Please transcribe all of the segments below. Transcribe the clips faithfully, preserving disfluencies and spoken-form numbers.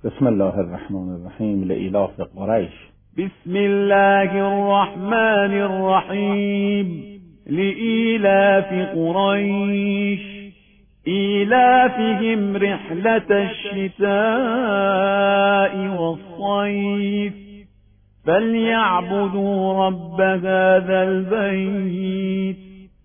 بسم الله الرحمن الرحیم. لإیلاف قریش. بسم الله الرحمن الرحیم. لإیلاف قریش إيلافهم رحلة الشتاء والصيف فليعبدوا رب هذا البيت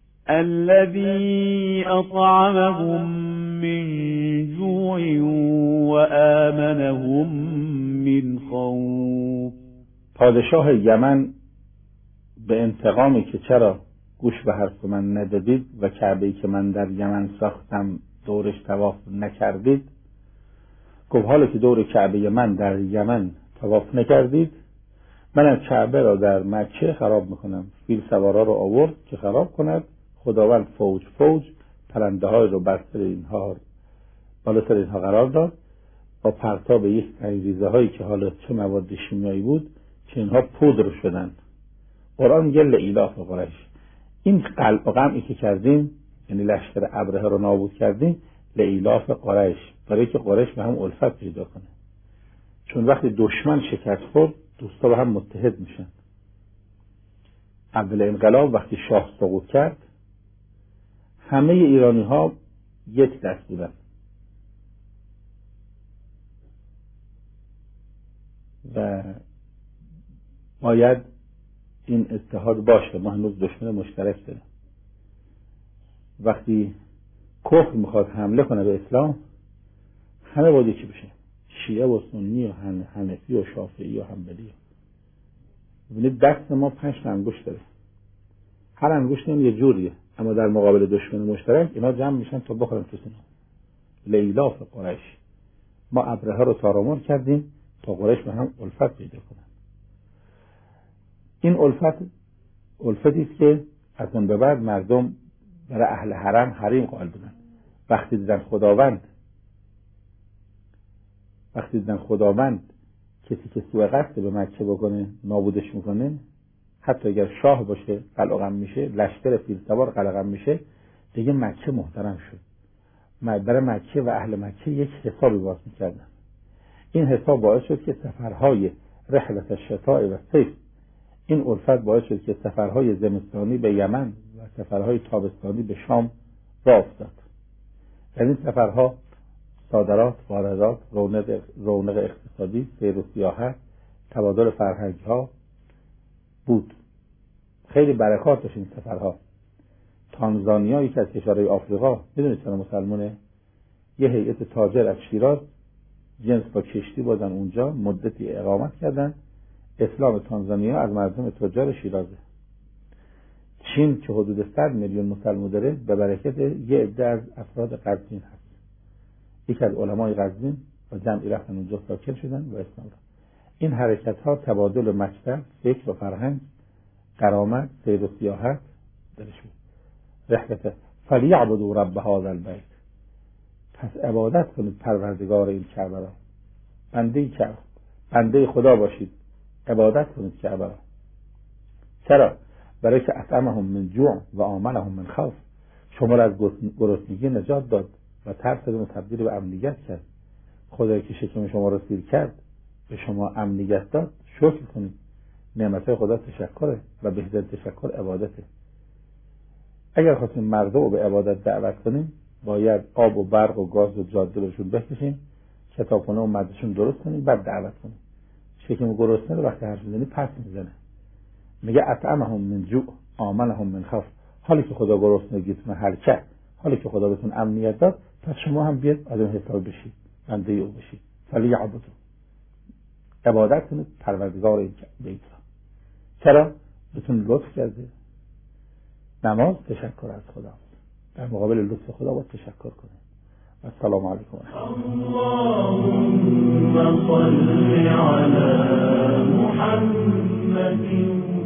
الذي أطعمهم من جوع وآمنهم من خوف. پادشاه یمن به انتقامی که چرا گوش به حرف من ندادید و کعبه‌ای که من در یمن ساختم دورش طواف نکردید، گفت حالا که دور کعبه من در یمن طواف نکردید، من از کعبه را در مکه خراب میکنم. فیل سوارا رو آورد که خراب کند. خداوند فوج فوج پرنده های رو بر سر اینها بالا سر اینها قرار داد، با پرتاب یک ریزه هایی که حالا چه مواد شیمیایی بود که اینها پودر شدن. قرآن میگه لإیلاف قریش. این قلب و قمعی که کردیم، یعنی لشکر ابرهه رو نابود کردیم، لإیلاف قریش، برای که قریش به هم الفت پیدا کنه. چون وقتی دشمن شکست خورد، دوستا به هم متحد میشن. قبل انقلاب وقتی شاه سقوط کرد، همه ایرانی ها یک دست بودن و باید این اتحاد باشه. ما هنوز دشمن مشترک داریم. وقتی کفر میخواد حمله کنه به اسلام، همه باید یکی بشه، شیعه و سنی و حنفی و شافعی و حنبلی. ببینید دست ما پنج انگشت داره، هر انگشت هم یه جوریه، اما در مقابل دشمن مشترک اینا جمع میشن تا بخورن تو سینه. لإیلاف قریش. ما ابرهه رو تارمار کردیم تا قریش به هم الفت پیدا کنن. این الفت الفتی است که از اون به بعد مردم برای اهل حرم حریم قائل بودن. وقتی دیدن خداوند وقتی دیدن خداوند کسی که سوء قصد به مکه بکنه نابودش میکنه، حتی اگر شاه باشه قلقم میشه، لشکر فیلسوار قلقم میشه، دیگه مکه محترم شد. برای مکه و اهل مکه یک حسابی باز میکردن. این حساب باعث شد که سفرهای رحلت الشتاء و صیف، این الفت باعث شد که سفرهای زمستانی به یمن و سفرهای تابستانی به شام راه افتاد. در این سفرها صادرات، واردات، رونق رونق اقتصادی، سیر و سیاحت، تبادل فرهنگ ها بود. خیلی برکات داشت این سفرها. تانزانیا یکی از کشورهای آفریقا، میدونید چرا مسلمانه؟ یه هیئت تاجر از شیراز جنس با کشتی بردن اونجا، مدتی اقامت کردن. اسلام تانزانیا از مردم تجار شیرازه. چین که حدود صد میلیون مسلمان داره، به برکت یه عده از افراد قزوین هست. یکی از علمای قزوین و جمعی رفتن اونجا ساکن شدن و اسلام را. این حرکت ها تبادل مکتب، فکر و فرهنگ، قرامت، سیر و سیاحت درش بود. رحلت فلیعبدوا رب هذا البیت. پس عبادت کنید پروردگار این کعبه را. بنده کعبه، بنده خدا باشید، عبادت کنید کعبه را. چرا؟ برای که اطعمهم من جوع و آمنهم من خوف. شما را از گرسنگی نجات داد و ترس رو تبدیل به امنیت کرد. خدایی که شکم شما را سیر کرد، به شما امنیت داد، شکر کنید. نعمت خدا تشکره و بهترین تشکر عبادته. اگر خواستیم مردم رو به عبادت دعوت کنیم، باید آب و برق و گاز و جاده بهشون بکشیم، کتابخونه و مدرسه‌شون درست کنیم، بعد دعوت کنیم. شکم گرسنه رو وقتی حرف میزنی پس میزنه. میگه اطعمهم من جوع آمنهم من خوف. حالی که خدا گرسنگیتون حل کرد، حالی که خدا بهتون امنیت داد، پس شما هم بیاد از اون حساب بشید، بنده او بشید. فلیعبدوا. عبادت کنید پروردگار این بیت را. چرا؟ بهتون لطف کرده. نماز تشکر از خدا، در مقابل لطف خدا باید تشکر کنید. السلام علیکم. اللهم صل علی محمد